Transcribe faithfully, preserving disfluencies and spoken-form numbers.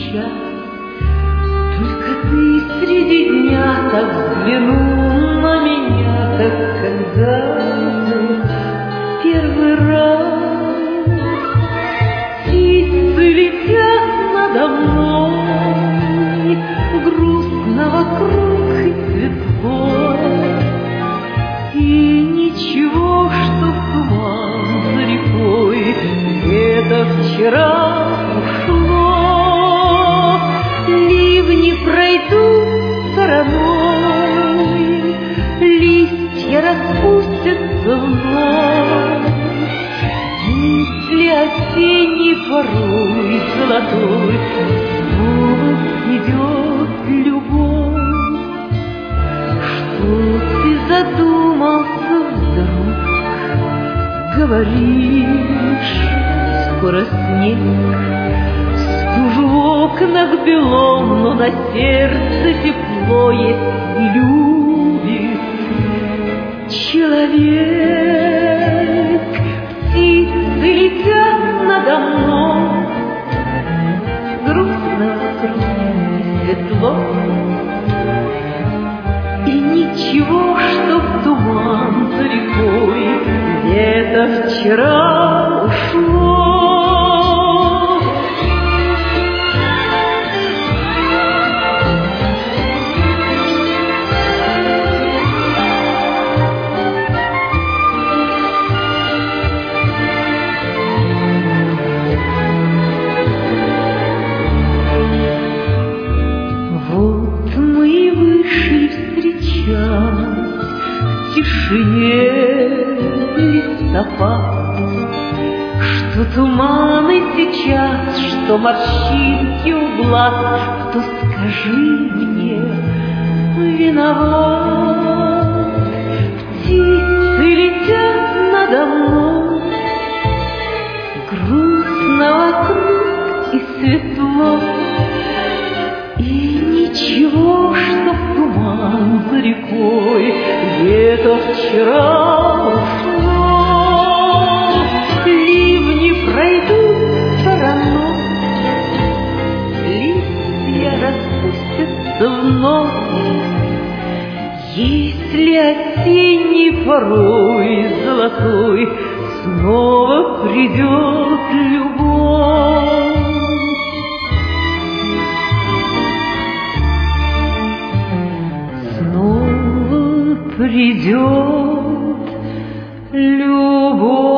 сейчас. Только ты среди дня так взглянул на меня, как когда-то первый раз. Птицы летят надо мной, грустно вокруг и светло, и ничего, что в туман за рекой это вчера ушло. Ливни пройдут стороной, листья распустятся вновь. Если осенний порой золотой снова идет любовь, что ты задумался вдруг, говоришь, скоро снег. Стужу в окнах белом, но на сердце тепло есть и любит человек. Птицы летят надо мной, грустно вокруг и светло, и ничего, что в туман за рекой где-то вчера ушло. В тишине листопад, что туманы сейчас, что морщинки у глаз, кто, скажи мне, виноват? Птицы летят надо мной, грустно вокруг и светло, и ничего, что в туман за рекой где-то вчера ушло. Ливни пройдут стороной, листья распустятся вновь. Если осенний порой золотой снова придет любовь, придет любовь.